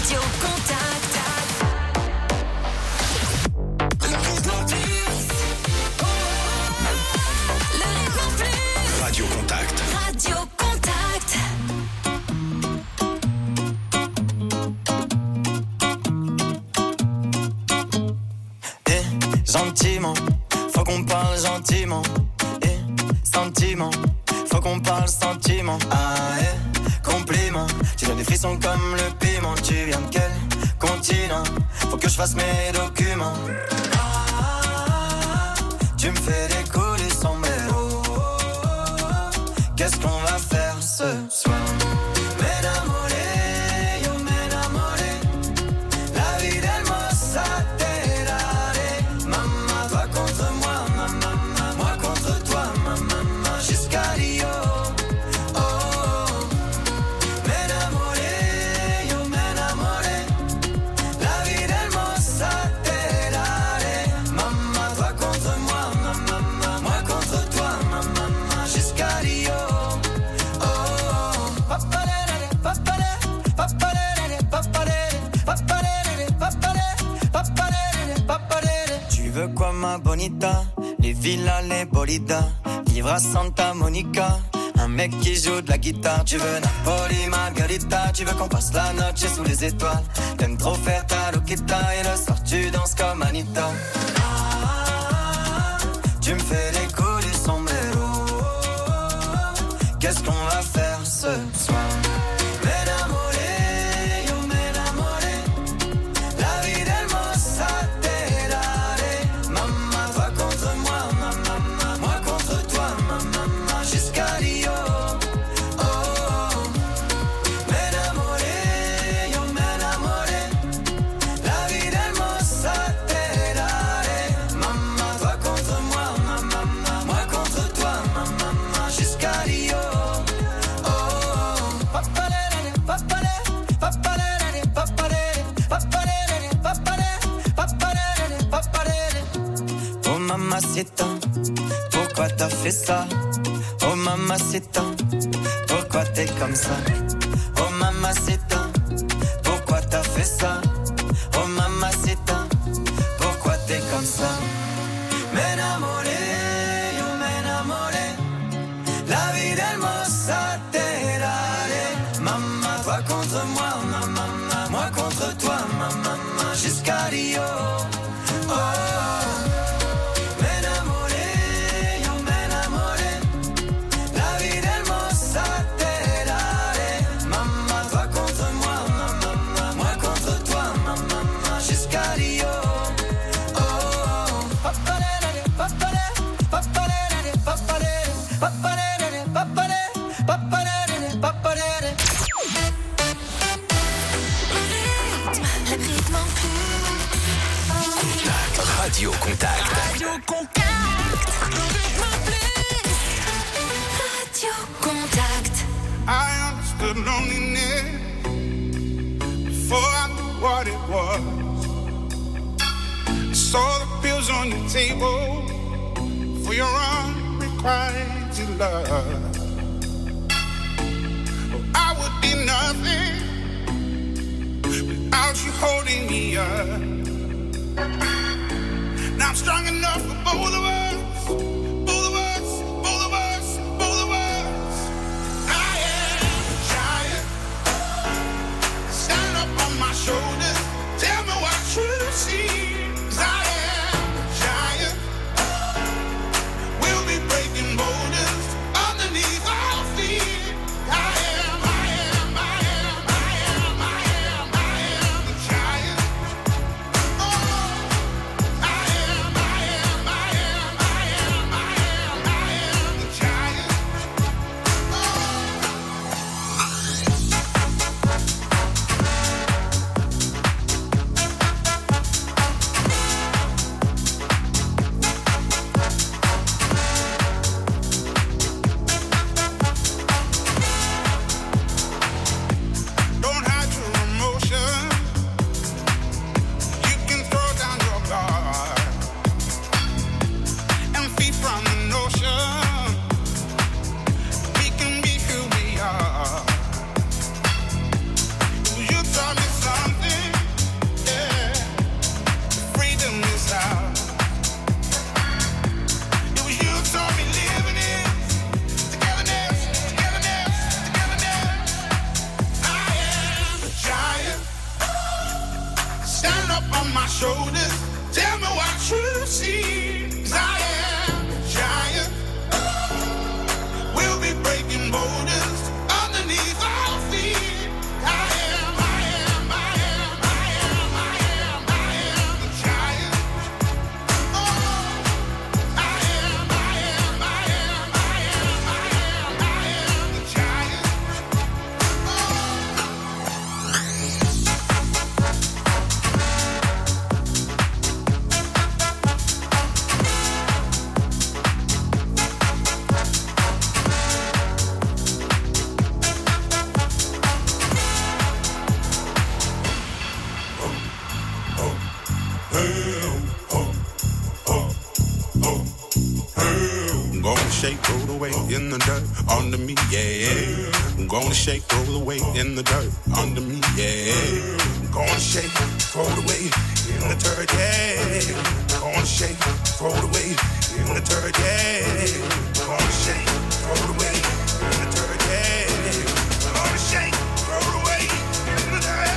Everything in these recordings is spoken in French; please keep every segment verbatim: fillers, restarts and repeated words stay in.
Radio Contact. Le rythme plus. Le rythme plus. Radio Contact. Radio Contact. Eh, gentiment, faut qu'on parle gentiment. Eh, sentiment, faut qu'on parle sentiment. Ah, eh, compliment, tu donnes des frissons comme le piment. Tu viens de quel continent? Faut que je fasse mes documents. Ah, tu me fais décoller son mélo. Qu'est-ce qu'on va faire ce soir? M'enamoré, yo m'enamoré. La vie d'hermosa te daré. Maman, toi contre moi, maman, moi contre toi, maman, jusqu'à Rio. Oh, oh. M'enamoré, yo m'enamoré. La vie d'hermosa te daré. Maman, toi contre moi, maman, moi contre toi, maman, jusqu'à Rio. Tu veux quoi ma bonita? Les villas, les bolidas. Vivre à Santa Monica. Un mec qui joue de la guitare. Tu veux Napoli, Margarita. Tu veux qu'on passe la noche sous les étoiles. T'aimes trop faire ta loquita. Et le soir tu danses comme Anita. Ah, tu me fais décoller son mélo. Qu'est-ce qu'on va faire ce soir? M'enamoré, yo m'enamoré. La vie d'hermosa te daré. Maman, toi contre moi, maman, moi contre toi, maman, jusqu'à Rio. Oh, oh. M'enamoré, yo m'enamoré. La vie d'hermosa te daré. Maman, toi contre moi, maman, moi contre toi, maman, jusqu'à Rio. Oh mamacita, pourquoi t'as fait ça? Oh mamacita, pourquoi t'es comme ça? Oh mamacita, pourquoi t'as fait ça? Oh mamacita, pourquoi t'es comme ça? M'enamoré, yo m'enamoré. La vie d'hermosa te daré. Maman, toi contre moi, maman, moi contre toi, maman, jusqu'à Rio. Oh, m'enamoré, yo m'enamoré. La vie d'hermosa te daré. Maman, toi contre moi, maman, moi contre toi, maman, jusqu'à Rio. Oh, papalé, papalé, papalé, papalé, papalé, papalé, papalé, papalé. Le rythme en plus. Contact. Radio Contact. Radio Contact. Le rythme en plus. Radio Contact. I understood loneliness before I knew what it was. I saw the pills on the table for your unrequited love. Oh, I would be nothing without you holding me up. Now I'm strong enough for both of us. Both of us, both of us, both of us. I am a giant. Stand up on my shoulders. Tell me what you see. 'Cause I am a giant. We'll be breaking boulders underneath our feet. I am, I am, I am, I am, I am, I am a giant. Oh, I am, I am, I am, I up on my shoulders. Tell me what you see. 'Cause I am a giant. We'll be breaking borders underneath our feet. I am, I am, I am, I am, I am, I am a giant. Oh, I am, I am, I am, I am, I am, I am a giant. I'm gonna shake, roll away in the dirt under me, yeah. I'm gonna shake, roll away in the dirt under me, yeah. I'm gonna shake, roll away in the dirt, yeah. I'm gonna shake, roll away in the dirt, yeah. I'm gonna shake, roll away in the dirt, yeah. I'm gonna shake, roll away in the dirt.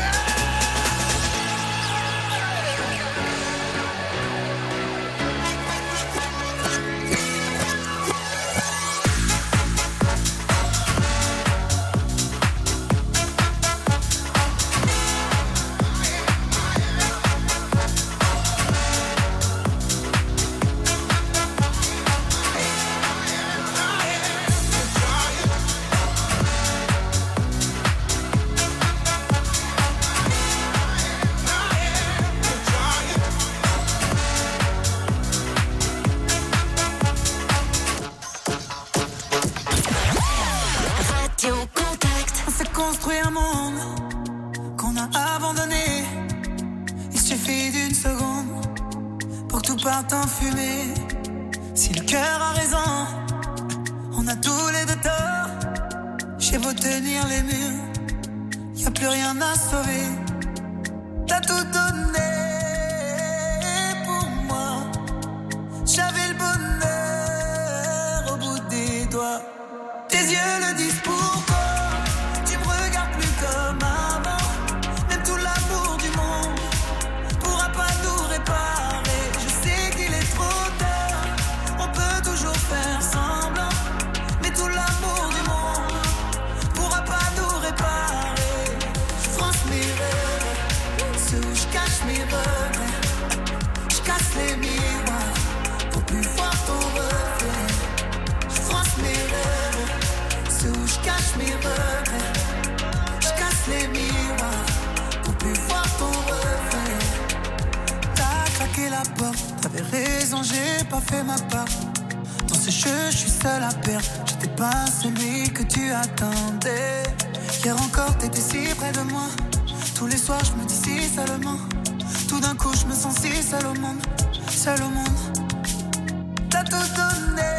Radio Contact. On s'est construit un monde qu'on a abandonné. Il suffit d'une seconde pour que tout parte en fumée. Si le cœur a raison, on a tous les deux tort. J'ai beau tenir les murs, y a plus rien à sauver. T'as tout donné pour moi. J'avais le bonheur au bout des doigts. Tes yeux le disent pourquoi. Tu me regardes plus comme avant. Même tout l'amour du monde pourra pas nous réparer. Je sais qu'il est trop tard. On peut toujours faire semblant. Mais tout l'amour du monde pourra pas nous réparer. Je fronce mes rêves, ceux où je cache mes regrets. Je casse les miroirs pour plus voir ton reflet. Je fronce mes rêves, ceux où je cache mes regrets. Je casse les miroirs pour plus voir ton reflet. T'as claqué la porte, t'avais raison, j'ai pas fait ma part. Dans ce jeu, je suis seul à perdre. J'étais pas celui que tu attendais. Hier encore, t'étais si près de moi. Tous les soirs, je me dis si seulement. Tout d'un coup, je me sens si seul au monde. Seul au monde. T'as tout donné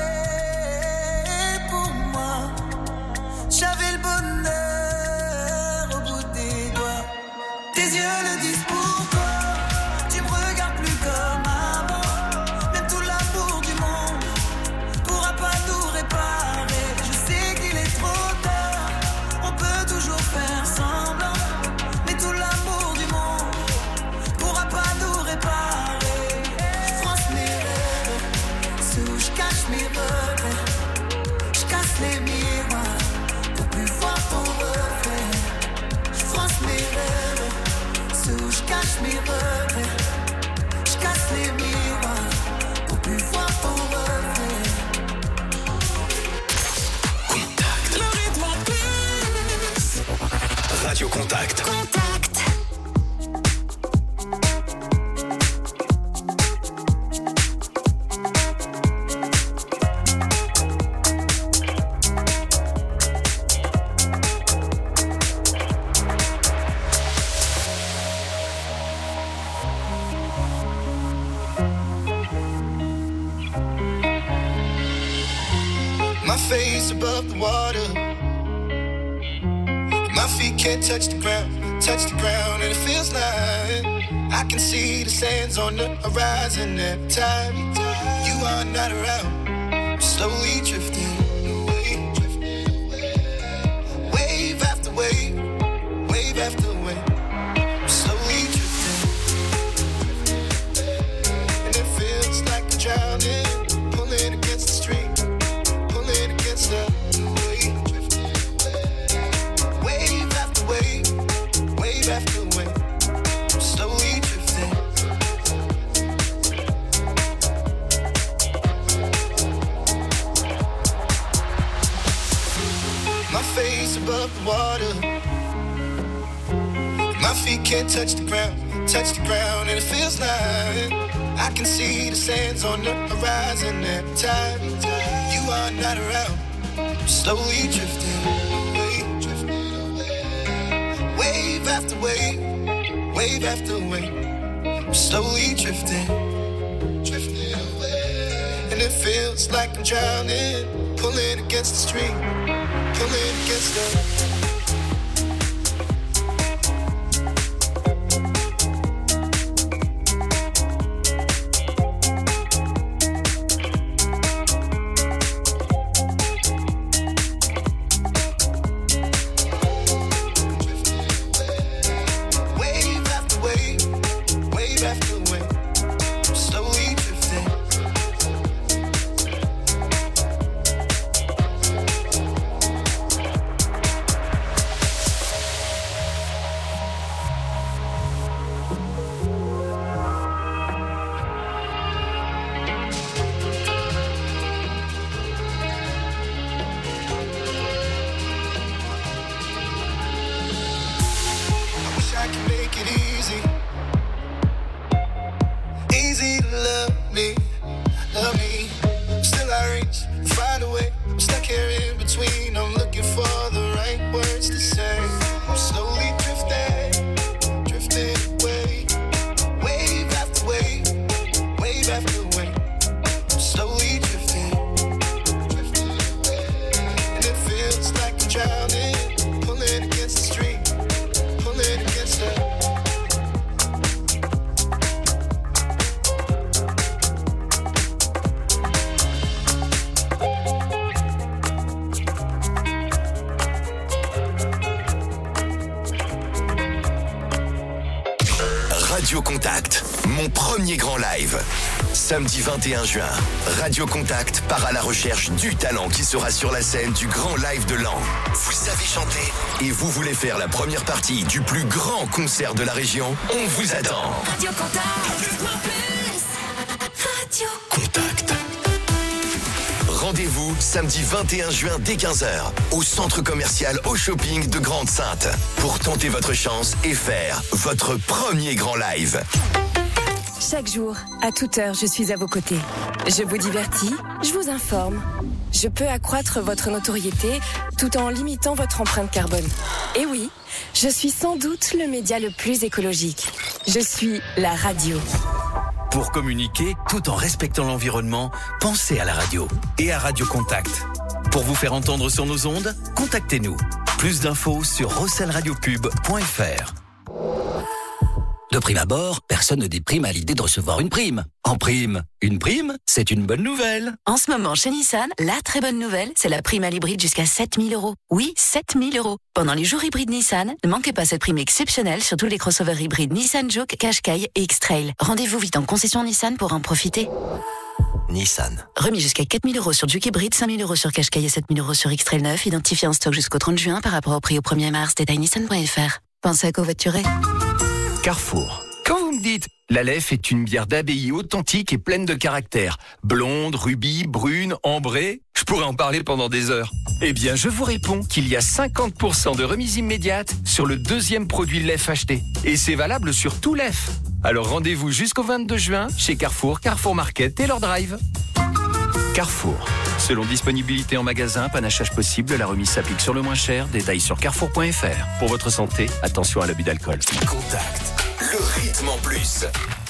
pour moi. J'avais le bonheur au bout des doigts. Tes yeux le disent pourquoi. Tu me regardes plus comme avant. Même tout l'amour du monde pourra pas nous réparer. Je sais qu'il est trop tard. On peut toujours faire semblant. Mais tout l'amour du monde pourra pas nous réparer. Je fronce mes rêves, ceux où je cache mes regrets. Je casse les miroirs pour plus voir ton reflet. Je fronce mes rêves, ceux où je cache mes regrets. Je casse les miroirs pour plus voir ton reflet. Contact. Le rythme en plus. Radio Contact. Contact. My face above the water. My feet can't touch the ground, touch the ground, and it feels like I can see the sands on the horizon every time you are not around. I'm slowly drifting away, wave after wave, wave after wave. I'm slowly drifting My feet can't touch the ground, touch the ground, and it feels like I can see the sands on the horizon every time you are not around. I'm slowly drifting away, drifting away. Wave after wave, wave after wave. I'm slowly drifting, drifting away. And it feels like I'm drowning, pulling against the stream, pulling against the... Radio Contact, mon premier grand live. Samedi vingt et un juin, Radio Contact part à la recherche du talent qui sera sur la scène du grand live de l'an. Vous savez chanter et vous voulez faire la première partie du plus grand concert de la région? On vous attend. Radio Contact. Radio Contact. Rendez-vous samedi vingt et un juin dès quinze heures au centre commercial Au Shopping de Grande-Synthe pour tenter votre chance et faire votre premier grand live. Chaque jour, à toute heure, je suis à vos côtés. Je vous divertis, je vous informe. Je peux accroître votre notoriété tout en limitant votre empreinte carbone. Et oui, je suis sans doute le média le plus écologique. Je suis la radio. Pour communiquer tout en respectant l'environnement, pensez à la radio et à Radio Contact. Pour vous faire entendre sur nos ondes, contactez-nous. Plus d'infos sur rossel radio pub point f r. De prime abord, personne ne déprime à l'idée de recevoir une prime. En prime, une prime, c'est une bonne nouvelle. En ce moment, chez Nissan, la très bonne nouvelle, c'est la prime à l'hybride jusqu'à sept mille euros. Oui, sept mille euros. Pendant les jours hybrides Nissan, ne manquez pas cette prime exceptionnelle sur tous les crossovers hybrides Nissan Juke, Qashqai et X-Trail. Rendez-vous vite en concession Nissan pour en profiter. Nissan. Remis jusqu'à quatre mille euros sur Juke hybride, cinq mille euros sur Qashqai et sept mille euros sur X-Trail neuf, identifié en stock jusqu'au trente juin par rapport au prix au premier mars. Détail nissan point f r. Pensez à covoiturer. Carrefour. Quand vous me dites « l'Aleph est une bière d'abbaye authentique et pleine de caractère, blonde, rubis, brune, ambrée », je pourrais en parler pendant des heures. Eh bien, je vous réponds qu'il y a cinquante pour cent de remise immédiate sur le deuxième produit Lef acheté. Et c'est valable sur tout Lef. Alors rendez-vous jusqu'au vingt-deux juin chez Carrefour, Carrefour Market et leur drive. Carrefour. Selon disponibilité en magasin, panachage possible, la remise s'applique sur le moins cher. Détails sur carrefour point f r. Pour votre santé, attention à l'abus d'alcool. Contact, le rythme en plus.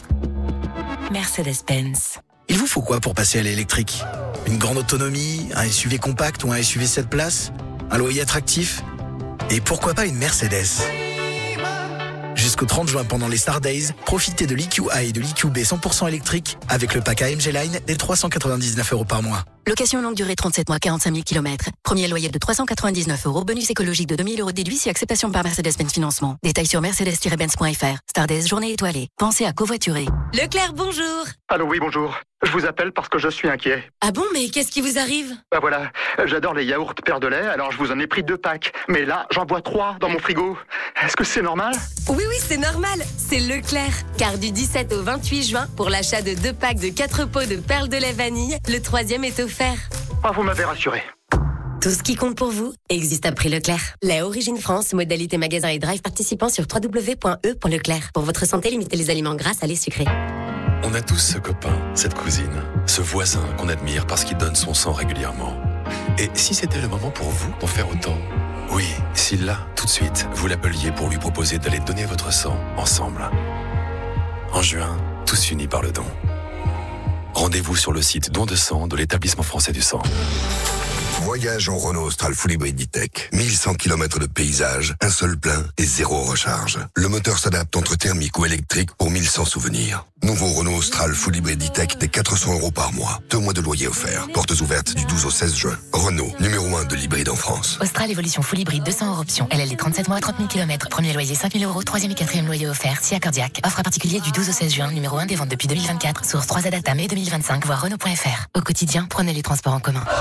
Mercedes-Benz. Il vous faut quoi pour passer à l'électrique? Une grande autonomie, un S U V compact ou un S U V sept places? Un loyer attractif? Et pourquoi pas une Mercedes? Jusqu'au trente juin, pendant les Star Days, profitez de l'E Q A et de l'E Q B cent pour cent électrique avec le pack A M G Line dès trois cent quatre-vingt-dix-neuf euros par mois. Location longue durée trente-sept mois, quarante-cinq mille kilomètres. Premier loyer de trois cent quatre-vingt-dix-neuf euros. Bonus écologique de deux mille euros déduit si acceptation par Mercedes-Benz Financement. Détails sur mercedes tiret benz point f r. Star Days, journée étoilée. Pensez à covoiturer. Leclerc, bonjour. Allô, oui, bonjour. Je vous appelle parce que je suis inquiet. Ah bon, mais qu'est-ce qui vous arrive? Bah voilà, j'adore les yaourts Père de lait, alors je vous en ai pris deux packs. Mais là, j'en bois trois dans mon frigo. Est-ce que c'est normal? Oui, oui, c'est normal. C'est Leclerc. Car du dix-sept au vingt-huit juin, pour l'achat de deux packs de quatre pots de perles de lait vanille, le troisième est offert. Ah, vous m'avez rassuré. Tout ce qui compte pour vous existe à prix Leclerc. La Origine France, modalité magasin et drive participant sur w w w point e point leclerc. Pour votre santé, limitez les aliments gras, salés, sucrés. On a tous ce copain, cette cousine, ce voisin qu'on admire parce qu'il donne son sang régulièrement. Et si c'était le moment pour vous d'en faire autant ? Oui, si là, tout de suite, vous l'appeliez pour lui proposer d'aller donner votre sang ensemble. En juin, tous unis par le don. Rendez-vous sur le site don de sang de l'établissement français du sang. Voyage en Renault Austral Full Hybrid E-Tech. mille cent kilomètres de paysage, un seul plein et zéro recharge. Le moteur s'adapte entre thermique ou électrique pour mille cent souvenirs. Nouveau Renault Austral Full Hybrid E-Tech des quatre cents euros par mois. Deux mois de loyer offert. Portes ouvertes du douze au seize juin. Renault, numéro un de l'hybride en France. Austral Evolution Full Hybrid deux cents euros option. L L D trente-sept mois, trente mille kilomètres. Premier loyer cinq mille euros. Troisième et quatrième loyer offert. Si accordiaque. Offre à particulier du douze au seize juin. Numéro un des ventes depuis deux mille vingt-quatre. Source trois Z Data mai deux mille vingt-cinq. Voir Renault point F R. Au quotidien, prenez les transports en commun.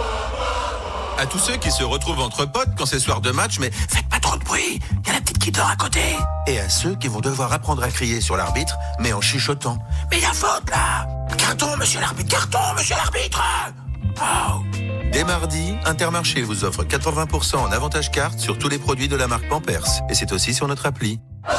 À tous ceux qui se retrouvent entre potes quand c'est soir de match, mais faites pas trop de bruit, il y a la petite qui dort à côté. Et à ceux qui vont devoir apprendre à crier sur l'arbitre, mais en chuchotant. Mais il y a faute là. Carton, monsieur l'arbitre, carton, monsieur l'arbitre. Oh. Dès mardi, Intermarché vous offre quatre-vingts pour cent en avantage carte sur tous les produits de la marque Pampers. Et c'est aussi sur notre appli.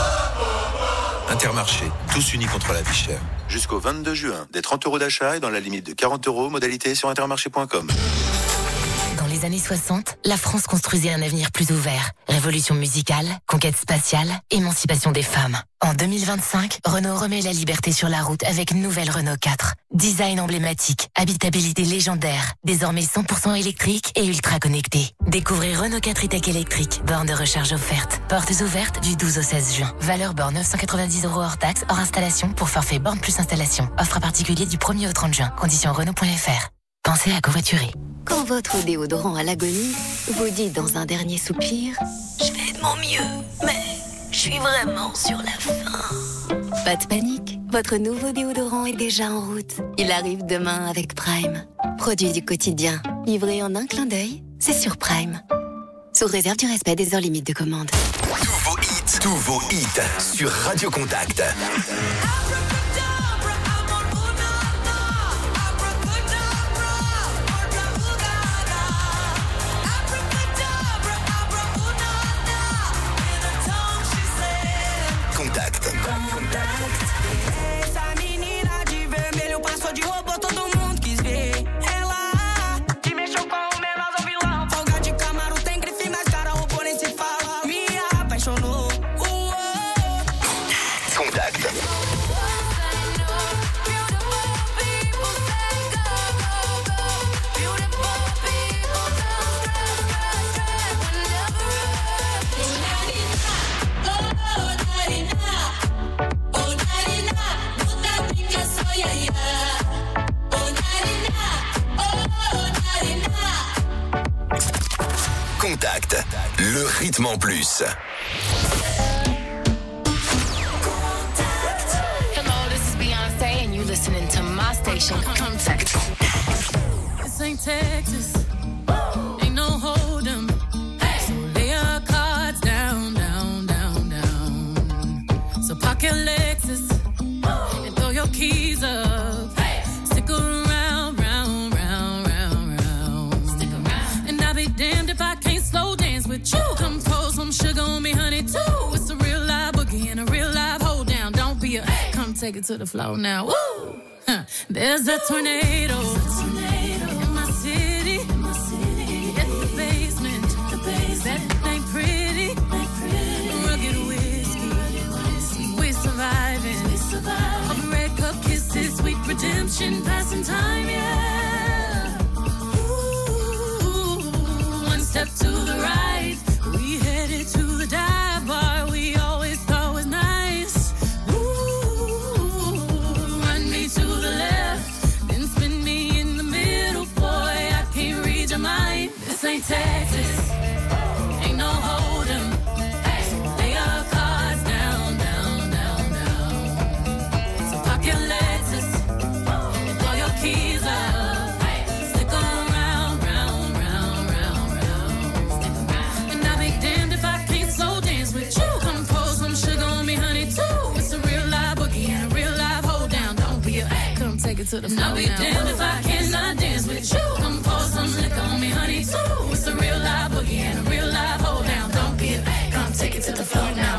Intermarché, tous unis contre la vie chère. Jusqu'au vingt-deux juin, des trente euros d'achat et dans la limite de quarante euros, modalité sur intermarché point com. Dans les années soixante, la France construisait un avenir plus ouvert. Révolution musicale, conquête spatiale, émancipation des femmes. En deux mille vingt-cinq, Renault remet la liberté sur la route avec une nouvelle Renault quatre. Design emblématique, habitabilité légendaire, désormais cent pour cent électrique et ultra connecté. Découvrez Renault quatre e-Tech électrique, borne de recharge offerte. Portes ouvertes du douze au seize juin. Valeur borne neuf cent quatre-vingt-dix euros hors taxe, hors installation pour forfait borne plus installation. Offre à particulier du premier au trente juin. Conditions Renault point F R. Pensez à covoiturer. Quand votre déodorant à l'agonie vous dit dans un dernier soupir « Je fais de mon mieux, mais je suis vraiment sur la fin ». Pas de panique, votre nouveau déodorant est déjà en route. Il arrive demain avec Prime. Produit du quotidien, livré en un clin d'œil, c'est sur Prime. Sous réserve du respect des heures limites de commande. Tous vos hits, tous vos hits sur Radio Contact. Essa menina de vermelho passou de robô, todo mundo quis ver. Ela que mexeu com o menor do vilão. Folga de Camaro tem grife, mas cara, robô nem se fala. Me apaixonou. Contact. Contact, le rythme en plus. Hello, this is Beyonce and you listening to my station, Contact. This ain't Texas, ain't no hold 'em. So lay your cards down, down, down, down. So park your Lexus and throw your keys up. Stick around, round, round, round, round. Stick around. And I'll be damned if I can't slow dance with you. Come pour some sugar on me, honey, too. It's a real live boogie and a real live hold down. Don't be a, come take it to the floor now. Woo! Huh. There's a tornado. In my city, at the basement, that ain't pretty, rugged whiskey, we're surviving, all the red cup kisses, sweet redemption, passing time, yeah. Ooh, one step to the right, we headed to the dive bar we always thought was nice. Ooh, run me to the left, then spin me in the middle, boy, I can't read your mind. This ain't Texas, ain't no hold 'em. Lay your cards down, down, down, down. So park your Lexus and throw your keys up. Stick around, round, round, round, round. And it to the floor. I'll be damned if I cannot dance with you. Come pour some liquor on me, honey, too. It's a real live boogie and a real live hold down. Don't be a come take it to the floor now.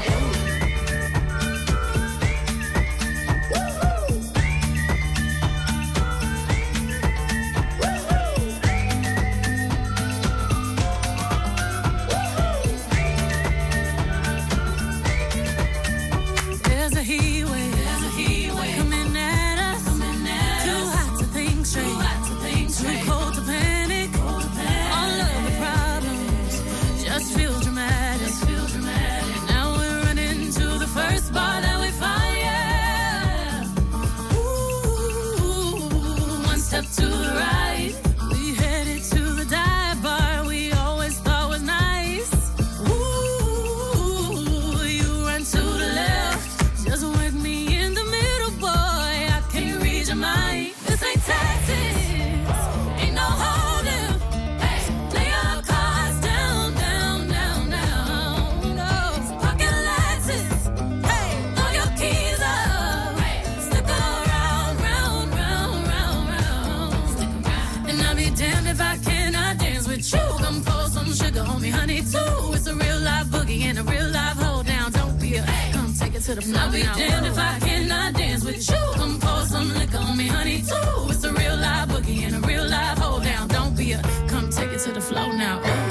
I'll be damned if I cannot dance with you. Come pour some liquor on me, honey, too. It's a real live boogie and a real live hold down. Don't be a come take it to the flow now. Ooh.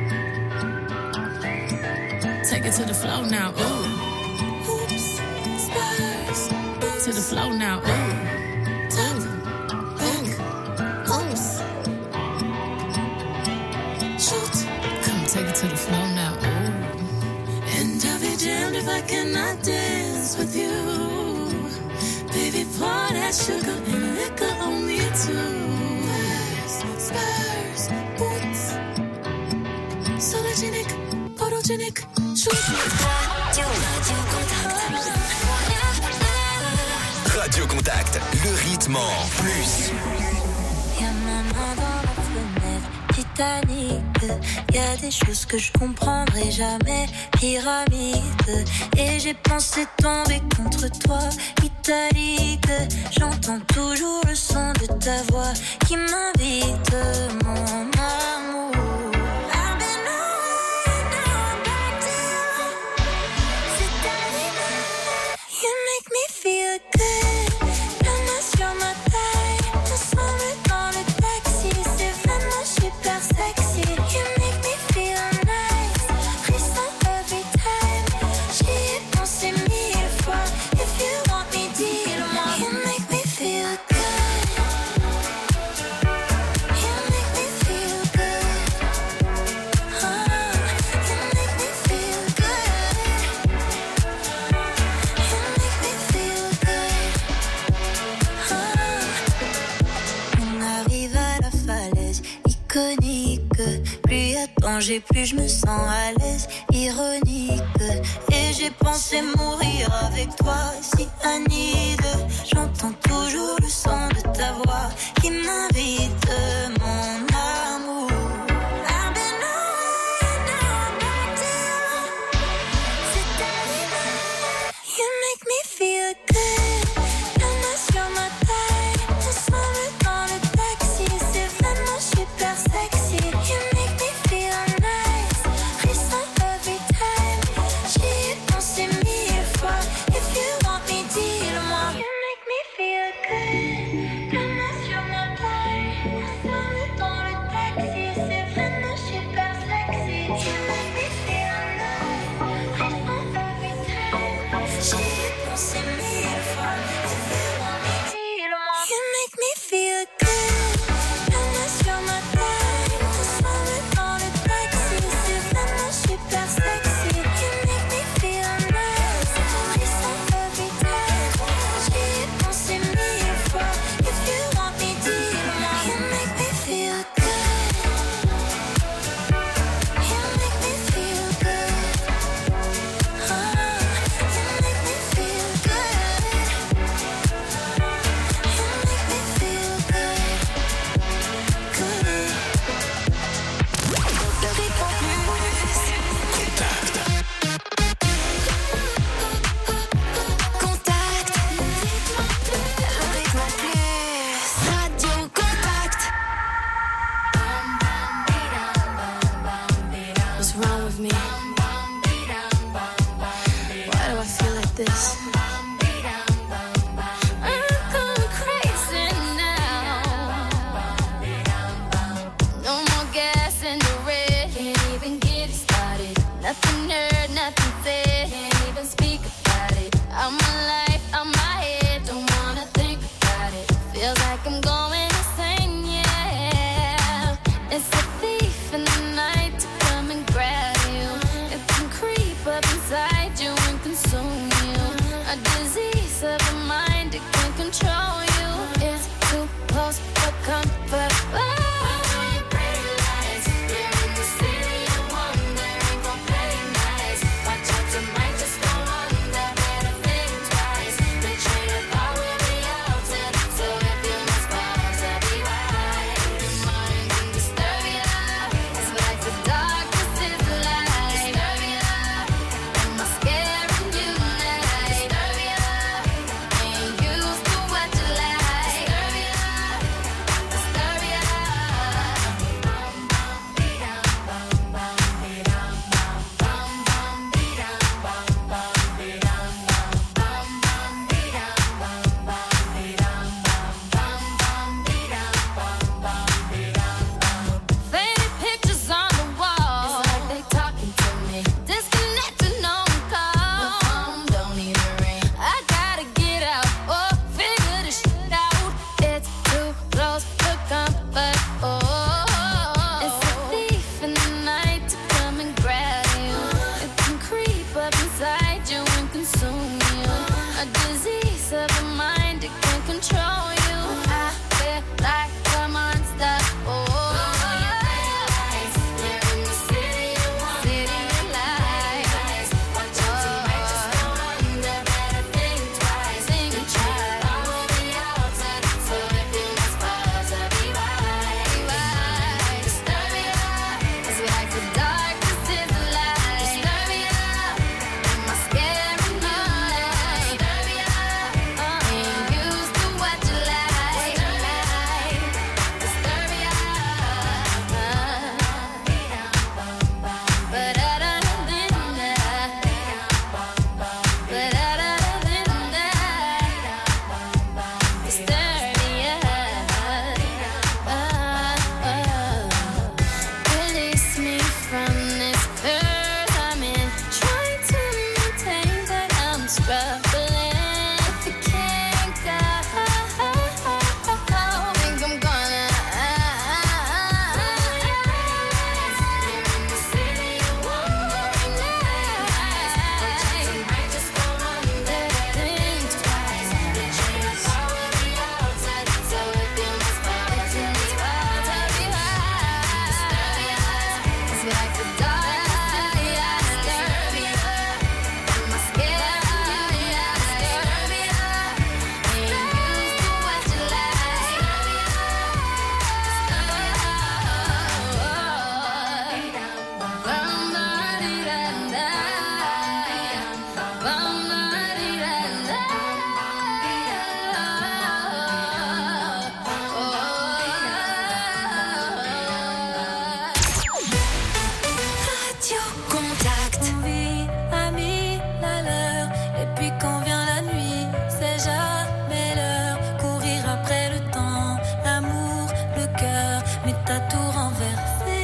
Take it to the flow now. Ooh. Oops, spurs. To the flow now. Ooh. Top, back, oops. Shoot. Come take it to the flow now. Ooh. And I'll be damned if I cannot dance with you. Baby, pour that sugar and liquor on me too. Spurs, boots. Sologenic, photogenic, shoot. Radio, Radio Contact. Radio Contact, le rythme en plus. Y'a maman dans la fenêtre, Titanic. Y'a des choses que je comprendrai jamais, pyramide. Et j'ai pensé tomber contre toi, italique. J'entends toujours le son de ta voix qui m'invite, mon amour. I've been away, now I'm back to you. C'est terminé. You make me feel good. La main sur ma taille, ensemble dans le taxi. C'est vraiment super sexy. You make me feel nice. Frisson every time. J'y ai pensé mille fois. If you want me, dis-le-moi. You make me feel good. You make me feel good. Oh, you make me feel good. You make me feel good. Oh. On arrive à la falaise iconique. Plus y a danger, plus je me sens à l'aise. Ironique. Et j'ai pensé mourir avec toi, si Anide. J'entends toujours le son de ta voix qui m'invite, mon amour. I've been away, now I'm back to you. C'est terminé. You make me feel good. La main sur ma taille, ensemble dans le taxi. C'est vraiment super sexy. You make me feel nice. Frisson every time. J'y ai pensé mille fois. If you want me, dis-le-moi. You make me feel good. La main sur ma taille, ensemble dans le taxi. C'est vraiment super sexy. You make me feel nice. Frisson every time. J'y ai pensé mille fois. If you want me, dis-le-moi. You make me feel good. La main sur ma taille, ensemble dans le taxi. C'est vraiment super sexy. You make me feel nice. Frisson every time. J'y ai pensé mille fois. If you want me, dis-le-moi. You make me feel good. You make me feel good. Oh, you make me feel good. this. I'm going crazy now. No more gas in the red. Can't even get it started. Nothing heard, nothing said. Can't even speak about it. I'm my life, I'm my head. Don't wanna think about it. Feels like I'm going insane, yeah. It's a thief in the night to come and grab you. It can creep up inside you and consume you. A disease of the mind, it can control you. It's too close for comfort. Faded pictures on the wall. It's like they talking to me. Disconnected, no call. The phone don't even ring. I gotta get out, oh, figure this shit out. It's too close for comfort, oh. It's a thief in the night to come and grab you. It can creep up inside you and consume you. A disease of the mind, it can control you. I feel like a monster, oh. Release me from this curse I'm in. Trying to maintain, but I'm struggling. If you can't go, think I'm gonna. Radio Contact. On vit à mille à l'heure. Et puis quand vient la nuit, c'est jamais l'heure. Courir après le temps, l'amour, le cœur. Mais t'as tout renversé.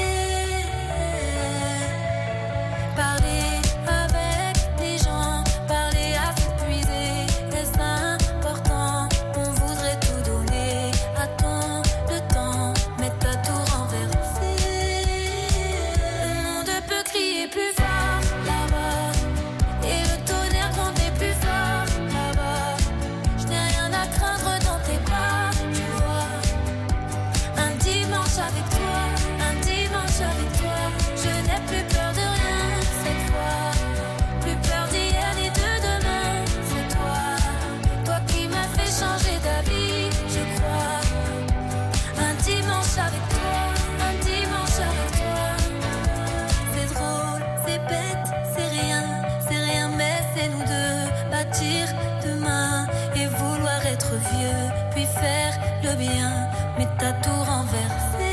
Parler avec les gens, parler à s'épuiser. Est-ce important? On voudrait tout donner. Attends le temps, mais t'as tout renversé. Le monde peut crier plus fort là-bas. Et le tonnerre compter plus fort là-bas. Je n'ai rien à craindre dans tes bras, tu vois. Un dimanche avec toi, un dimanche avec toi. Je n'ai plus peur de rien cette fois. Plus peur d'hier ni de demain, c'est toi. Toi qui m'as fait changer d'avis, je crois. Un dimanche avec toi, un dimanche avec toi. C'est drôle, c'est bête, c'est rien, c'est rien, mais c'est nous deux. Bâtir demain et vouloir être vieux, puis faire le bien, mais t'as tout renversé.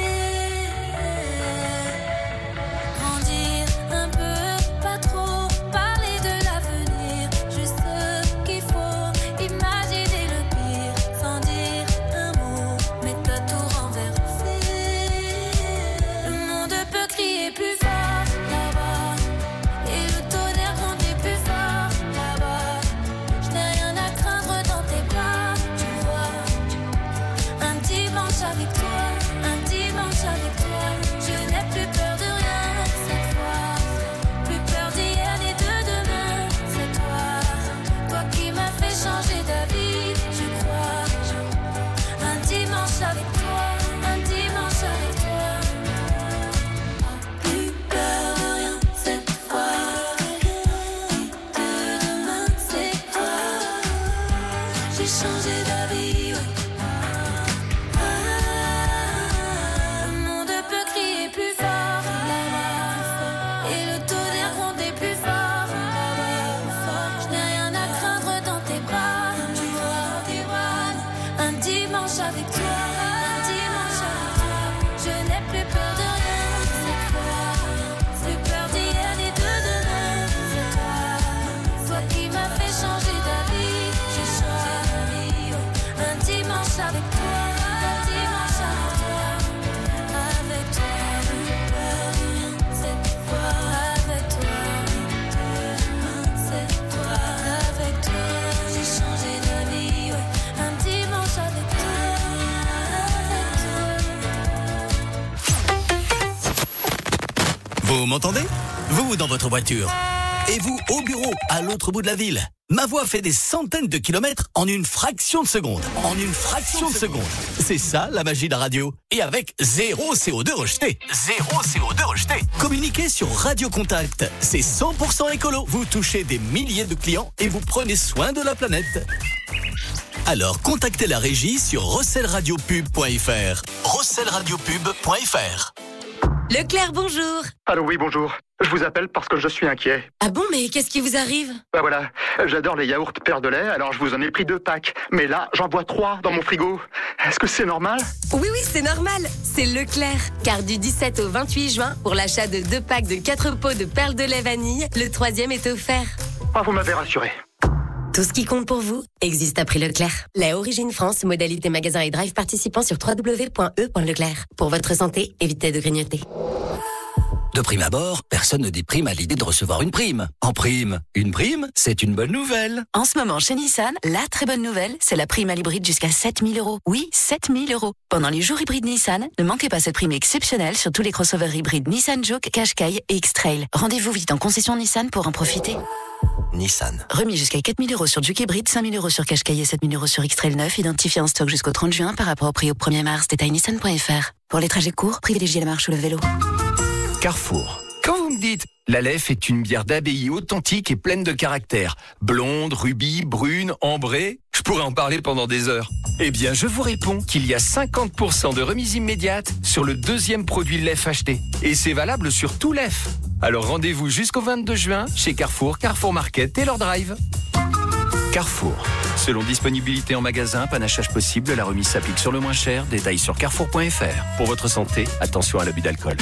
Grandir un peu, pas trop, parler de l'avenir, juste j'ai changé d'avis, ouais. Le monde peut crier plus fort, et le tonnerre gronder plus fort. Je n'ai rien à craindre dans tes bras, tu vois. Un dimanche avec toi, un dimanche avec toi. Je n'ai plus peur de rien cette fois, plus peur d'hier ni de demain. C'est toi, toi qui m'as fait changer d'avis. J'ai changé d'avis, ouais. Un dimanche avec toi, un dimanche avec toi, avec toi. Cette fois avec toi, cette fois avec toi. J'ai changé d'avis, ouais. Un dimanche avec toi, avec toi. Vous m'entendez? Vous dans votre voiture. Et vous au bureau, à l'autre bout de la ville. Ma voix fait des centaines de kilomètres en une fraction de seconde. En une fraction de seconde. C'est ça la magie de la radio. Et avec zéro C O deux rejeté. Zéro C O deux rejeté. Communiquez sur Radio Contact. C'est cent pour cent écolo. Vous touchez des milliers de clients et vous prenez soin de la planète. Alors contactez la régie sur rosselradiopub point f r. rosselradiopub point f r. Leclerc, bonjour. Allô, oui, bonjour. Je vous appelle parce que je suis inquiet. Ah bon, mais qu'est-ce qui vous arrive? Bah voilà, j'adore les yaourts Père de lait, alors je vous en ai pris deux packs. Mais là, j'en vois trois dans mon frigo. Est-ce que c'est normal? Oui, oui, c'est normal. C'est Leclerc. Car du dix-sept au vingt-huit juin, pour l'achat de deux packs de quatre pots de perles de lait vanille, le troisième est offert. Ah, vous m'avez rassuré. Tout ce qui compte pour vous existe à prix Leclerc. Lait Origine France, modalité magasin et drive participant sur w w w point e point leclerc. Pour votre santé, évitez de grignoter. De prime abord, personne ne déprime à l'idée de recevoir une prime. En prime, une prime, c'est une bonne nouvelle. En ce moment, chez Nissan, la très bonne nouvelle, c'est la prime à l'hybride jusqu'à sept mille euros. Oui, sept mille euros. Pendant les jours hybrides Nissan, ne manquez pas cette prime exceptionnelle sur tous les crossovers hybrides Nissan Juke, Qashqai et X-Trail. Rendez-vous vite en concession Nissan pour en profiter. Nissan. Remis jusqu'à quatre mille euros sur Juke hybride, cinq mille euros sur Qashqai et sept mille euros sur X-Trail neuf, identifié en stock jusqu'au trente juin par rapport au prix au premier mars. Détail nissan point f r. Pour les trajets courts, privilégiez la marche ou le vélo. Carrefour. Quand vous me dites l'Aleph est une bière d'abbaye authentique et pleine de caractère, blonde, rubis, brune, ambrée, je pourrais en parler pendant des heures. Eh bien, je vous réponds qu'il y a cinquante pour cent de remise immédiate sur le deuxième produit Lef acheté. Et c'est valable sur tout Lef. Alors rendez-vous jusqu'au vingt-deux juin chez Carrefour, Carrefour Market et leur drive. Carrefour. Selon disponibilité en magasin, panachage possible, la remise s'applique sur le moins cher. Détails sur carrefour point f r. Pour votre santé, attention à l'abus d'alcool.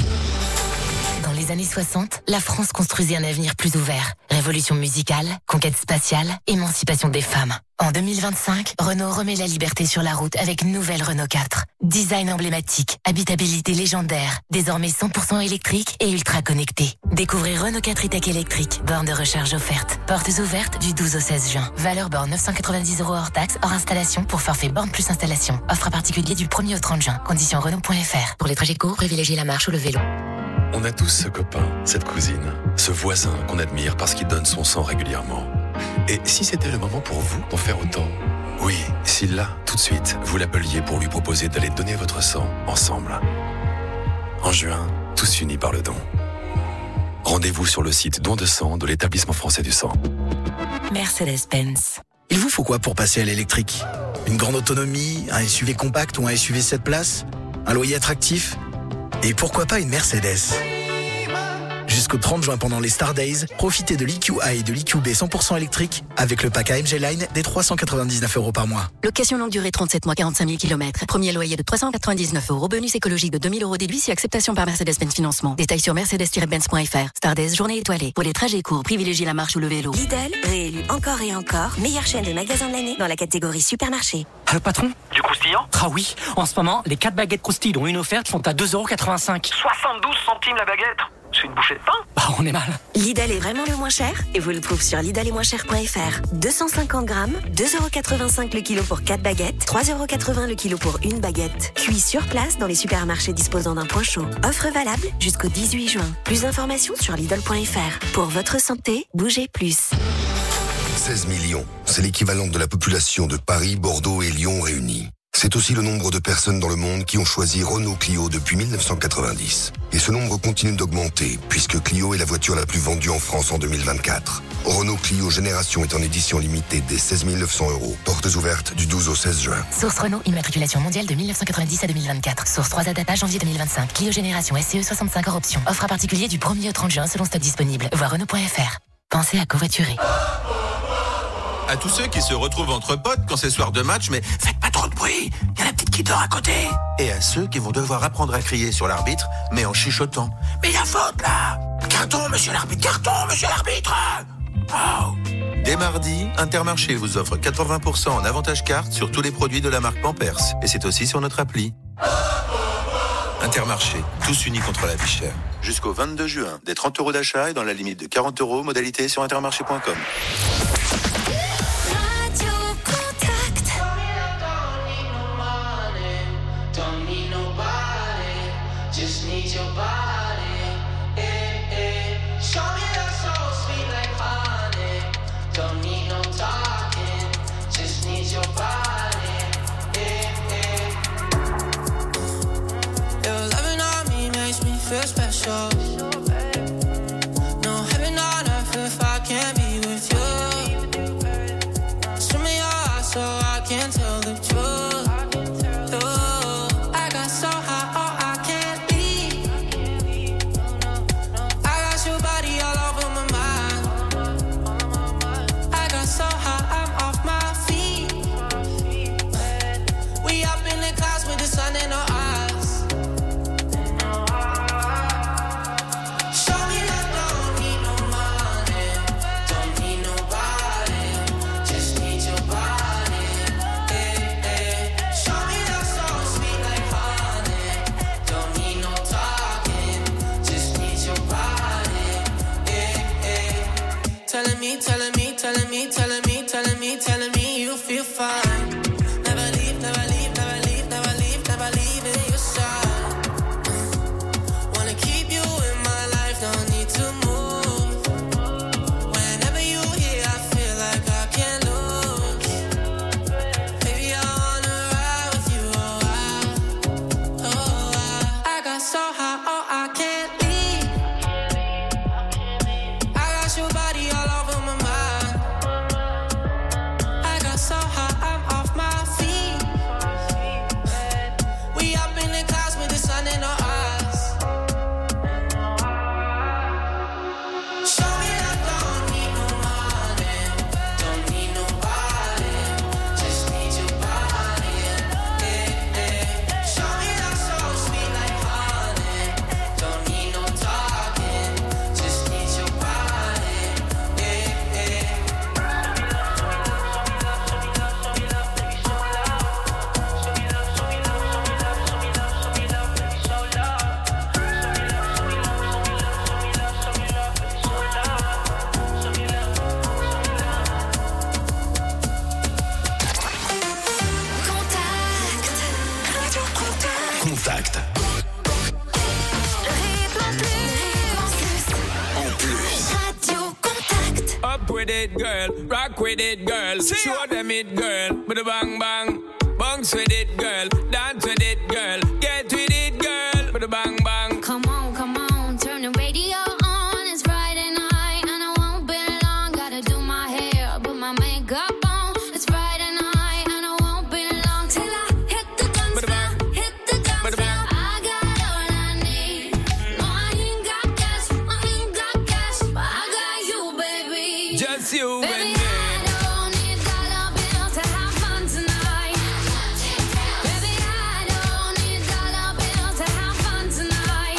Dans les années soixante, la France construisait un avenir plus ouvert. Révolution musicale, conquête spatiale, émancipation des femmes. En deux mille vingt-cinq, Renault remet la liberté sur la route avec une nouvelle Renault quatre. Design emblématique, habitabilité légendaire, désormais cent pour cent électrique et ultra connecté. Découvrez Renault quatre e-Tech électrique, borne de recharge offerte. Portes ouvertes du douze au seize juin. Valeur borne neuf cent quatre-vingt-dix euros hors taxe, hors installation pour forfait borne plus installation. Offre à particulier du premier au trente juin. Conditions Renault point f r. Pour les trajets courts, privilégiez la marche ou le vélo. On a tous ce copain, cette cousine, ce voisin qu'on admire parce qu'il donne son sang régulièrement. Et si c'était le moment pour vous d'en faire autant? Oui, si là, tout de suite, vous l'appeliez pour lui proposer d'aller donner votre sang ensemble. En juin, tous unis par le don. Rendez-vous sur le site don de sang de l'Établissement français du sang. Mercedes-Benz. Il vous faut quoi pour passer à l'électrique? Une grande autonomie, un S U V compact ou un S U V sept places? Un loyer attractif? Et pourquoi pas une Mercedes? Jusqu'au trente juin pendant les Star Days, profitez de l'E Q A et de l'E Q B cent pour cent électrique avec le pack A M G Line des trois cent quatre-vingt-dix-neuf euros par mois. Location longue durée trente-sept mois, quarante-cinq mille kilomètres. Premier loyer de trois cent quatre-vingt-dix-neuf euros. Bonus écologique de deux mille euros déduit si acceptation par Mercedes-Benz Financement. Détails sur mercedes tiret benz point f r. Star Days, journée étoilée. Pour les trajets courts, privilégiez la marche ou le vélo. Lidl, réélu encore et encore, meilleure chaîne de magasins de l'année dans la catégorie supermarché. Allô patron? Du croustillant? Ah oui, en ce moment, les quatre baguettes croustilles dont une offerte sont à deux euros quatre-vingt-cinq. soixante-douze centimes la baguette? C'est une bouchée de pain? Bah on est mal. Lidl est vraiment le moins cher et vous le trouvez sur lidl et moins cher point f r. deux cent cinquante grammes, deux euros quatre-vingt-cinq le kilo pour quatre baguettes, trois euros quatre-vingts le kilo pour une baguette. Cuit sur place dans les supermarchés disposant d'un point chaud. Offre valable jusqu'au dix-huit juin. Plus d'informations sur lidl point f r. Pour votre santé, bougez plus. seize millions, c'est l'équivalent de la population de Paris, Bordeaux et Lyon réunis. C'est aussi le nombre de personnes dans le monde qui ont choisi Renault Clio depuis mille neuf cent quatre-vingt-dix. Et ce nombre continue d'augmenter, puisque Clio est la voiture la plus vendue en France en deux mille vingt-quatre. Renault Clio Génération est en édition limitée dès seize mille neuf cents euros. Portes ouvertes du douze au seize juin. Source Renault, immatriculation mondiale de mille neuf cent quatre-vingt-dix à deux mille vingt-quatre. Source trois A data janvier deux mille vingt-cinq. Clio Génération S C E soixante-cinq hors option. Offre à particulier du premier au trente juin selon stock disponible. Voir Renault point F R. Pensez à covoiturer. À tous ceux qui se retrouvent entre potes quand c'est soir de match, mais faites pas trop de bruit, y a la petite qui dort à côté. Et à ceux qui vont devoir apprendre à crier sur l'arbitre, mais en chuchotant. Mais y a faute là! Carton, monsieur l'arbitre, carton, monsieur l'arbitre! Oh. Dès mardi, Intermarché vous offre quatre-vingts pour cent en avantage carte sur tous les produits de la marque Pampers. Et c'est aussi sur notre appli. Intermarché, tous unis contre la vie chère. Jusqu'au vingt-deux juin, des trente euros d'achat et dans la limite de quarante euros, modalité sur intermarché point com. Feel special. No heaven on earth if I can't be with you. Swim me your eyes so I can tell the truth. Ooh, I got so high, oh I can't leave. I got your body all over my mind. I got so high, I'm off my feet. We up in the clouds with the sun in our eyes. Telling me, telling me, telling me, telling me, telling me, telling me you feel fine. Never leave, never leave, never leave, never leave, never leave in your side. Wanna keep you in my life, don't need to move. Whenever you here, I feel like I can't lose. Baby, I wanna ride with you, oh I, oh I. I got so high, oh I can't leave. I got your body all over my mind. I got so high, I'm off my feet. We up in the clouds with the sun in our eyes. Show me I don't need no money, don't need nobody, just need your body. Eh, eh. Show me that so sweet like honey, don't need no talking, just need your body. Eh, eh. Contact. En plus. Radio Contact. Up with it, girl. Rock with it, girl. Show them it, girl. With a bang bang. Bounce with it, girl. Dance with it, girl. Get with it, girl. With a bang bang. Come on, come on, turn the radio on. It's Friday night and I won't be long. Gotta do my hair, put my makeup on. It's Friday night and I won't be long till I hit the dance floor, hit the dance floor. I got all I need. No, I ain't got cash, I ain't got cash, but I got you, baby. Just you Baby, and me. I don't need dollar bills to have fun tonight. Baby, I don't need dollar bills to have fun tonight.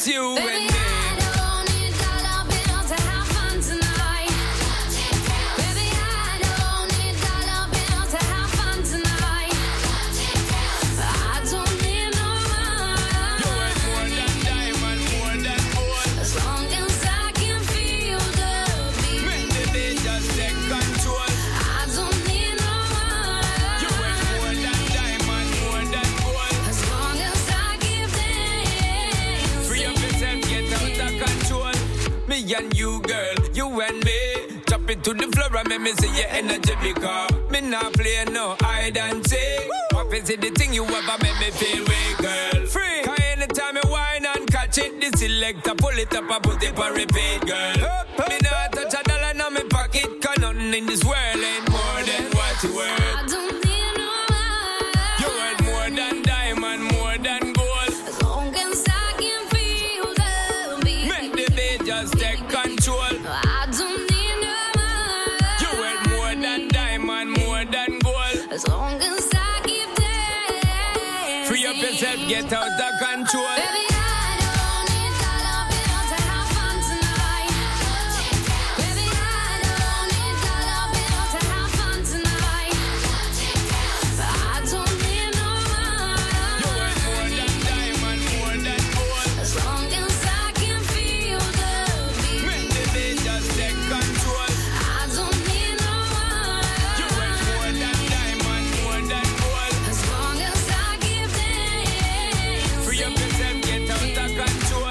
just you Baby, and me. I don't need dollar bills to have fun tonight. Baby, I don't need dollar bills to have fun tonight. I don't need no money. You ain't more than diamond, more than gold. As long as I can feel the beat. Make the beat just take control. I don't need no money. You ain't more than diamond, more than gold. As long as I keep dancing. Free up yourself, get out of control. Me and you, girl, you and me. Drop it to the floor and make me see your energy because me not play no hide and seek. What is it the thing you ever make me feel weak, girl? Free. Cause anytime you whine and catch it, the selector pull it up and put it for repeat, girl. Me not touch a dollar in my pocket, cause nothing in this world ain't more than what you worth. I don't need no money. You ain't more than diamond, more than gold. As long as I can feel the beat. Make the beat just take control. I don't need no money. You ain't more than diamond, more than gold. As long as I keep dancing. Free up yourself, get out of control. Baby, I don't need dollar bills to have fun tonight. Baby, I don't need dollar bills to have fun tonight. I don't need no money. You ain't more than diamond, more than gold. As long as I can feel the beat. Make the beat just take control. I don't need no money. You ain't more than diamond, more than gold. As long as I keep dancing. Free up yourself, get out of control.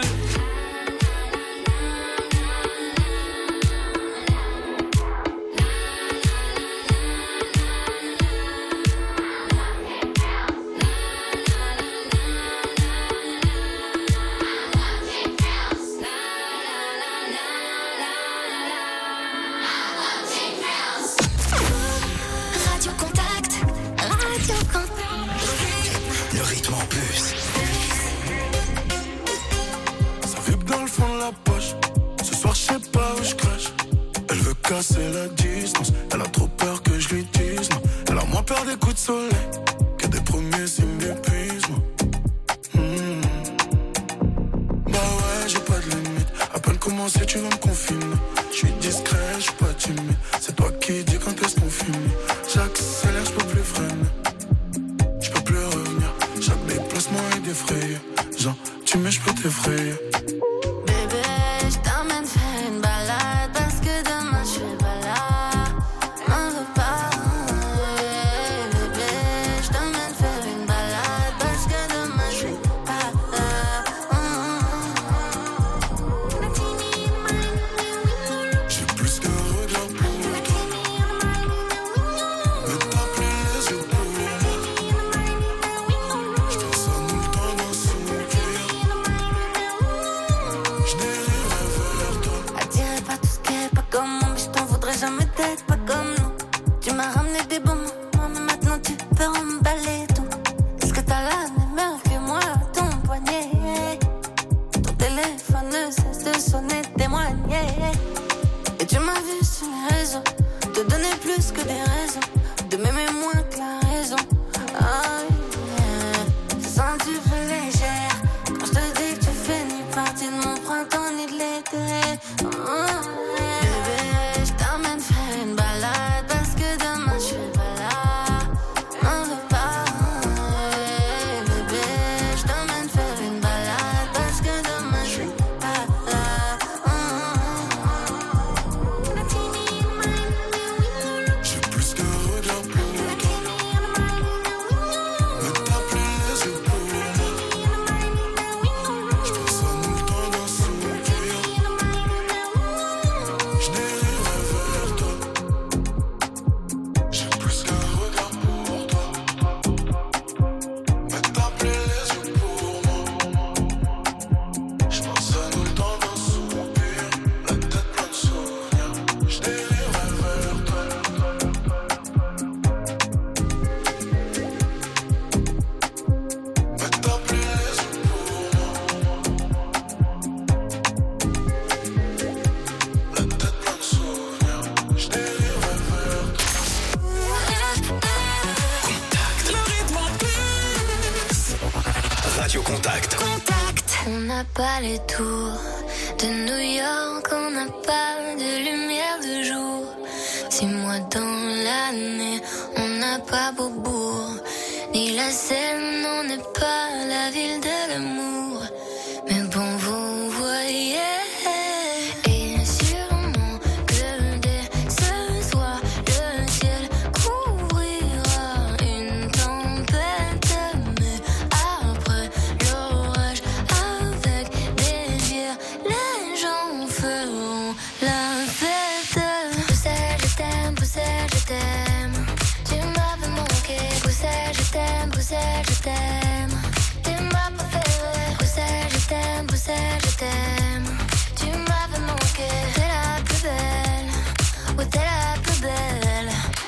Radio Contact, Radio Contact. Le rythme en plus. Ça vibre dans le fond de la poche. Ce soir, je sais pas où je crache. Elle veut casser la distance. Elle a trop peur que je lui dise non. Elle a moins peur des coups de soleil que des premiers signes d'épuisement. Hmm. Bah ouais, j'ai pas de limite. À peine commencé, tu vas me confiner. Je suis discret, je suis pas timide. C'est toi qui dis quand est-ce qu'on finit. J'accélère, je peux plus freiner. Je peux plus revenir. Chaque déplacement est défrayé. Genre, tu mets, je peux t'effrayer. Bébé, je t'emmène faire une balade parce que demain je suis pas là. M'en veux pas. Bébé, je t'emmène faire une balade parce que demain je suis pas là. J'ai plus qu'un regard pour toi. Mais t'as plus les yeux pour moi. Je pense à nous le temps d'un soupir. Je dériverai vers toi. Attiré par tout ce qui est pas comme moi, mais je t'en voudrais jamais d'être pas comme nous. Tu m'as ramené des bons moments, mais maintenant tu peux emballer tout. Est-ce que t'as la même heure que moi à ton poignet? Ton téléphone ne cesse de sonner, témoigner. Et tu m'as vu sur les réseaux, te donner plus que des raisons, de m'aimer moins que la raison. Ah, yeah. Je sens que tu fais légère quand je te dis que tu fais ni partie de mon printemps ni de l'été. Oh, yeah. Bébé, je t'emmène faire une balade parce que demain je suis pas là. M'en veux pas. Yeah. Bébé, je t'emmène faire une balade parce que demain je suis pas là. J'ai plus qu'un regard pour toi. Mais t'as plus les yeux pour moi. Je pense à nous le temps d'un soupir. Je dériverai vers toi. J'ai plus qu'un regard pour toi. Mais t'as plus les yeux pour moi. Je pense à nous le temps d'un soupir. La tête pleine de souvenirs. Je dériverai vers toi. Mais t'as plus les yeux pour moi. La tête pleine de souvenirs. Je dériverai vers toi. Radio Contact. Contact. On n'a pas les tours de New York, on n'a pas de lumière de jour. Six mois dans l'année, on n'a pas Beaubourg, ni la Seine, on n'est pas la ville de l'amour. Mais bon, vous voyez. Et sûrement que dès ce soir, le ciel couvrira une tempête. Mais après l'orage, avec des bières, les gens feront la fête. Bruxelles, je t'aime, Bruxelles, je t'aime. Tu m'avais manqué. Bruxelles, je t'aime, Bruxelles, je t'aime. T'es ma préférée. Bruxelles, je t'aime, Bruxelles, je t'aime. Tu m'avais manqué. T'es la plus belle. Ouais, t'es la plus belle.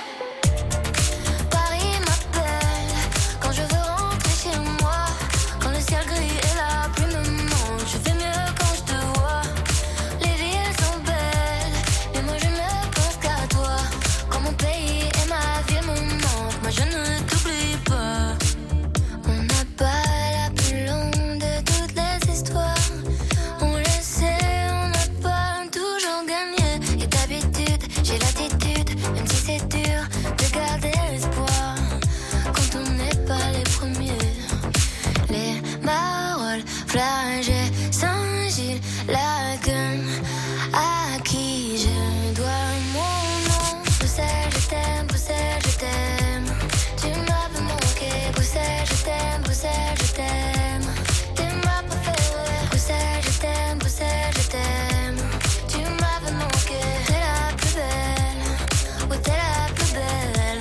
Paris m'appelle quand je veux rentrer chez moi. Quand le ciel gris et la pluie me manquent, je fais mieux quand je te vois. Les villes sont belles, mais moi je ne pense qu'à toi. Quand mon pays et ma ville me manquent, moi je ne t'oublie pas. On n'a pas la plus longue de toutes les histoires. On le sait, on n'a pas toujours gagné. Et d'habitude, j'ai l'attitude, même si c'est dur, de garder l'espoir. Quand on n'est pas les premiers. Les Marolles, Flagey, Saint-Gilles, Laken, à qui je dois mon nom. Bruxelles, je t'aime, Bruxelles, je t'aime. Tu m'avais manqué. Bruxelles, je t'aime, Bruxelles, je t'aime. T'es ma préférée. Bruxelles, je t'aime, Bruxelles, je t'aime. Tu m'avais manqué. T'es la plus belle. Ouais, t'es la plus belle.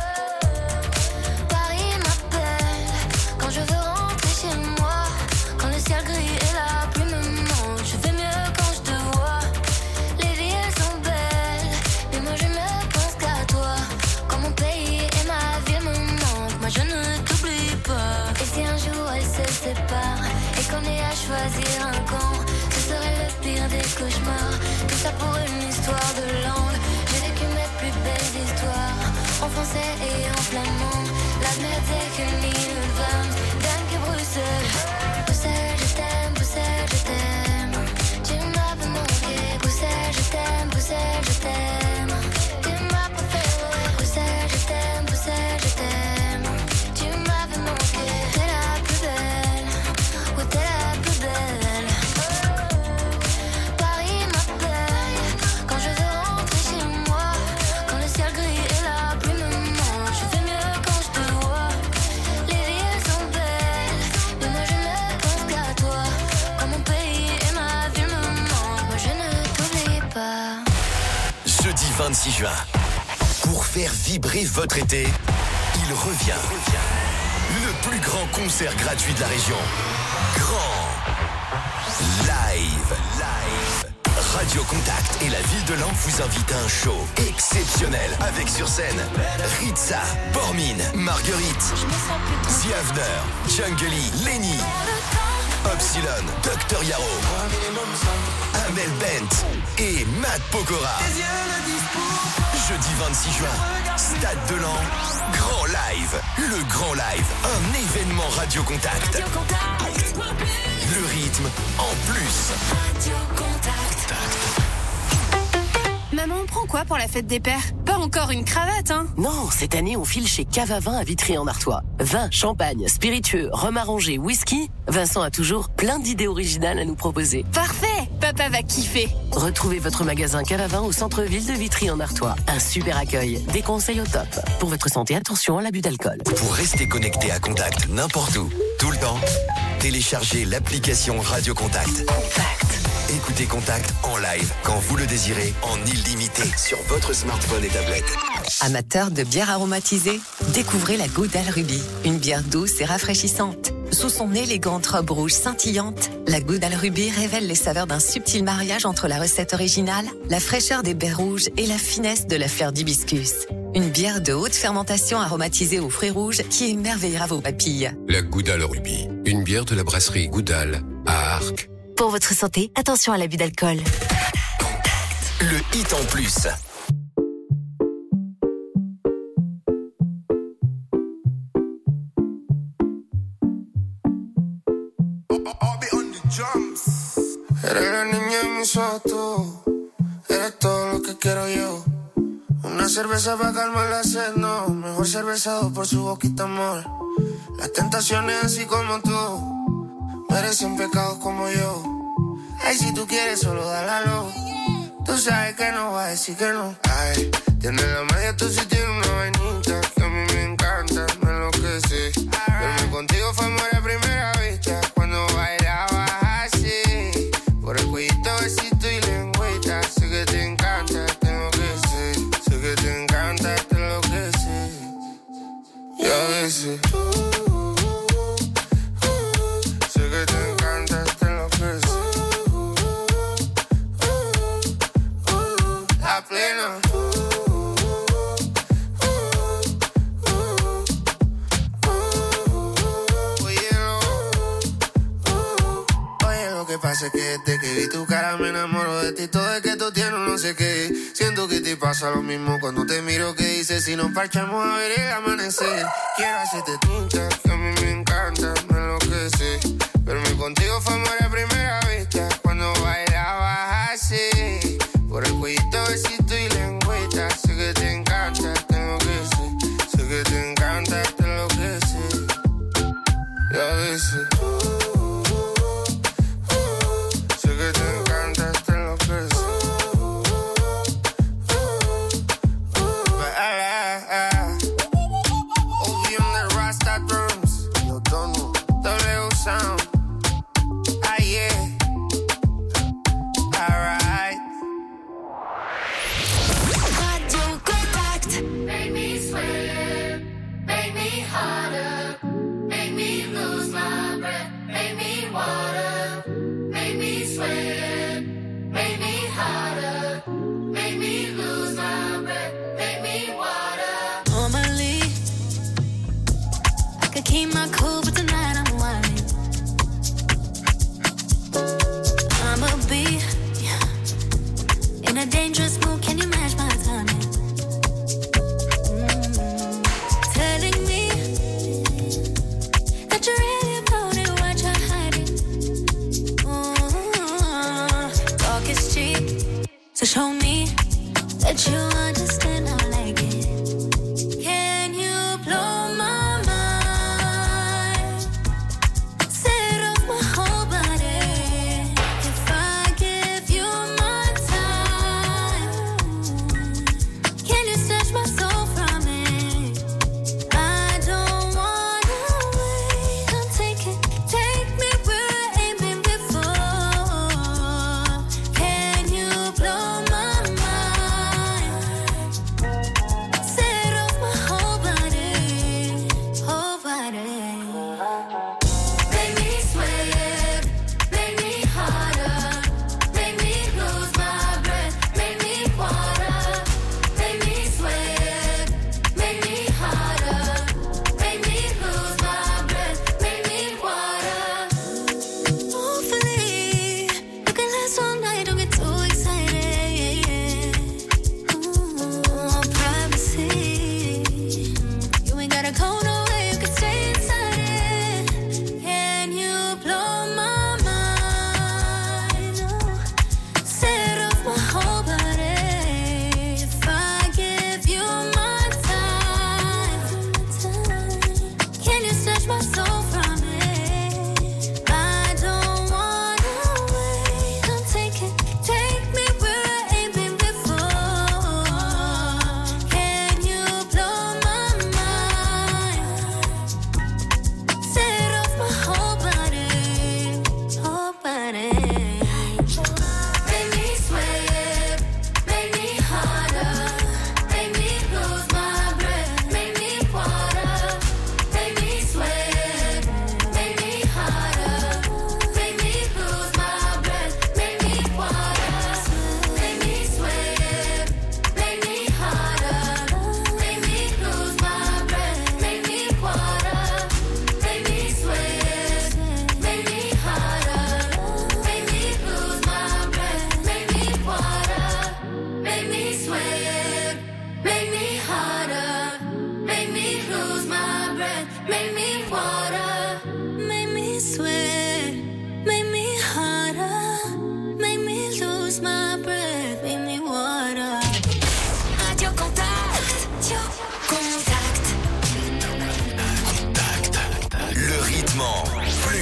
Paris m'appelle quand je veux rentrer chez moi. Quand le ciel gris et la pluie me manquent, je fais mieux quand je te vois. Les villes sont belles, mais moi je ne pense qu'à toi. Quand mon pays et ma ville me manquent, moi je ne t'oublie pas. Et si un jour elles se séparent et qu'on ait à choisir un camp, ce serait le pire des cauchemars. Tout ça pour une histoire de langue. J'ai vécu mes plus belles histoires en français et en flamand. La merde c'est qu'une île vingt, dingue que Bruxelles. Bruxelles, je t'aime, Bruxelles, je t'aime. Tu m'avais manqué. Bruxelles, je t'aime, Bruxelles, je t'aime. T'es ma préférée. Bruxelles, je t'aime, Bruxelles, je t'aime. Tu m'avais manqué. T'es la plus belle. Ouais, t'es la plus belle. Paris m'appelle quand je veux rentrer chez moi. Quand le ciel gris et la pluie me manquent, je fais mieux quand je te vois. Les villes sont belles, mais moi je ne pense qu'à toi. Quand mon pays et ma ville me manquent, moi je ne t'oublie pas. Jeudi vingt-six juin, pour faire vibrer votre été, il revient. Le plus grand concert gratuit de la région. Grand Live. Live. Radio Contact et la ville de Laon vous invitent à un show exceptionnel avec sur scène Ritza, Bormin, Marguerite, Ziavner, Jungly, Lenny, Upsilon, docteur Yaro, Amel Bent et Matt Pokora. Jeudi vingt-six juin, Stade de Laon, Grand Live. Le Grand Live, un événement Radio Contact. Le rythme en plus. Radio Contact. Maman, on prend quoi pour la fête des pères? Pas encore une cravate, hein? Non, cette année, on file chez Cave à Vin à Vitry-en-Artois. Vin, champagne, spiritueux, rhum arrangé, whisky. Vincent a toujours plein d'idées originales à nous proposer. Parfait! Papa va kiffer. Retrouvez votre magasin Cave à Vin au centre-ville de Vitry-en-Artois. Un super accueil, des conseils au top. Pour votre santé, attention à l'abus d'alcool. Pour rester connecté à Contact n'importe où, tout le temps, téléchargez l'application Radio Contact. Contact. Écoutez Contact en live quand vous le désirez, en illimité sur votre smartphone et tablette. Amateurs de bière aromatisée, découvrez la Goudal Ruby, une bière douce et rafraîchissante. Sous son élégante robe rouge scintillante, la Goudal Ruby révèle les saveurs d'un subtil mariage entre la recette originale, la fraîcheur des baies rouges et la finesse de la fleur d'hibiscus. Une bière de haute fermentation aromatisée aux fruits rouges qui émerveillera vos papilles. La Goudal Ruby, une bière de la brasserie Goudal à Arques. Pour votre santé, attention à l'abus d'alcool. Le hit en plus. Eres la niña en mis ojos, tú. Eres todo lo que quiero yo. Una cerveza para calmar la sed, no. Mejor cervezado por su boquita, amor. Las tentaciones así como tú merecen pecados como yo. Ay, si tú quieres solo dálalo. Tú sabes que no va a decir que no. Ay, tienes la magia, tú sí tienes una vainita que a mí me encanta, me enloquece. Verme contigo fue amor a primera vista. Cuando bailabas así, por el cuellito, besito y lengüita. Sé que te encanta, te enloquece. Sé que te encanta, te enloquece. Y a veces sé que te encanta, te enloquece. La plena. Lo que pasa es que desde que vi tu cara me enamoro de ti. Todo es que tú tienes no sé qué. Siento que te pasa lo mismo cuando te miro. Que dices si nos parchamos a ver el amanecer. Quiero hacerte tinta, que a mí me encanta, me enloquece. Verme contigo fue amor a primera vista. Cuando bailabas así, por el cuellito, besito y lengüeta. Sé que te encanta, te enloquece. Sé que te encanta, te enloquece. Y a veces que te encanta, te enloquece. O B on the Rasta drums. Yo tono, W sound. Ah yeah. Alright. Radio Contact. Make me sweat, make me harder, make me lose my breath, make me water, make me sweat, make me harder, make me lose my breath, make me water. Normally, I could keep my cool, but tonight I'm whining. I'ma be in a dangerous mood. Can you match my timing? Mm. Telling me that you're really about it, what you're hiding. Mm. Talk is cheap, so show me that you understand. I like it. Can you blow my mind? Set off my whole body. If I give you my time, can you snatch my soul from me? I don't wanna wait. I'm taking, take me where I ain't been before. Can you blow my mind? Set off my whole body, whole body. Make me sweat, make me harder, make me lose my breath, make me water, make me sweat, make me harder, make me lose my breath, make me water. Hopefully, you can last all night. Don't get too excited. Ooh, privacy. You ain't gotta go nowhere. You can stay inside it. Can you blow my mind? Oh, set off my whole body. If I give you my time, can you snatch my soul from me? I don't wanna wait. I'm taking, take me where I ain't been before. Can you blow my mind? Set off my whole body, whole body. Make me sweat, make me harder, make me lose my breath, make me water, make me sweat,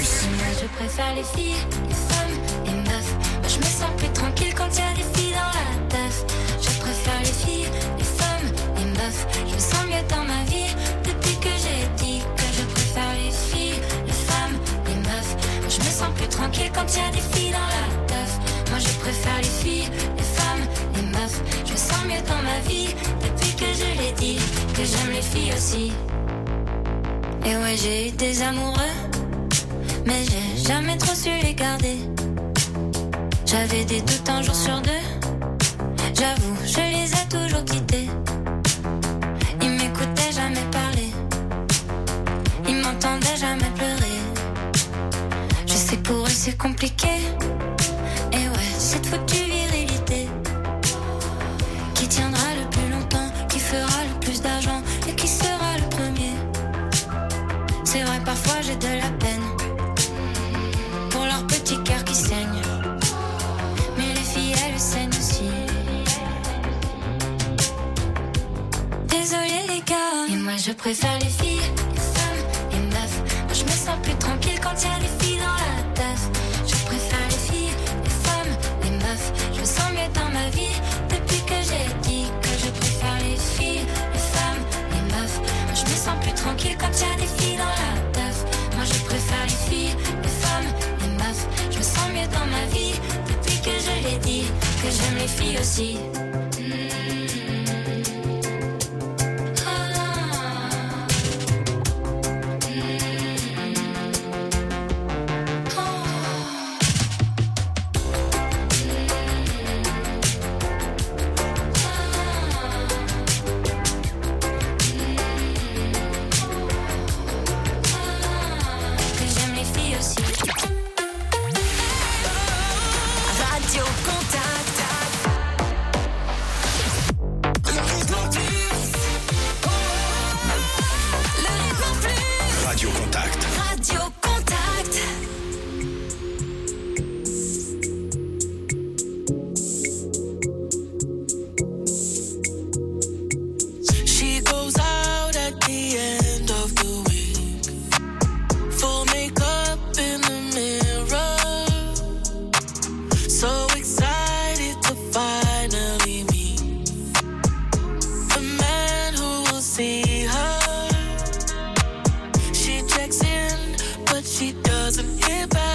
plus. Moi je préfère les filles, les femmes, les meufs. Moi je me sens plus tranquille quand y a des filles dans la teuf. Je préfère les filles, les femmes, les meufs. Je me sens mieux dans ma vie depuis que j'ai dit que je préfère les filles, les femmes, les meufs. Moi je me sens plus tranquille quand y a des filles dans la teuf. Moi je préfère les filles, les femmes, les meufs. Je me sens mieux dans ma vie depuis que je l'ai dit que j'aime les filles aussi. Et ouais, j'ai eu des amoureux, mais j'ai jamais trop su les garder. J'avais des doutes un jour sur deux, j'avoue, je les ai toujours quittés. Ils m'écoutaient jamais parler, ils m'entendaient jamais pleurer. Je sais que pour eux c'est compliqué, et ouais, cette foutue virilité qui tiendra le plus longtemps, qui fera le plus d'argent et qui sera le premier. C'est vrai, parfois j'ai de la peine pour leur petit cœur qui saigne, mais les filles elles saignent aussi. Désolée les gars, et moi je préfère les filles, les femmes, les meufs. Moi je me sens plus tranquille quand y a des filles dans la teuf. Je préfère les filles, les femmes, les meufs. Je me sens mieux dans ma vie depuis que j'ai dit que je préfère les filles, les femmes, les meufs. Moi je me sens plus tranquille quand y a des filles dans la teuf. Moi je préfère les filles, les femmes, les meufs. Je me sens mieux dans ma vie depuis que je l'ai dit que j'aime les filles aussi. Radio Contact. Radio Contact. Radio Contact. She goes out at the end of the week, full makeup in the mirror, so excited to finally meet the man who will see her. She checks in, but she doesn't hear back.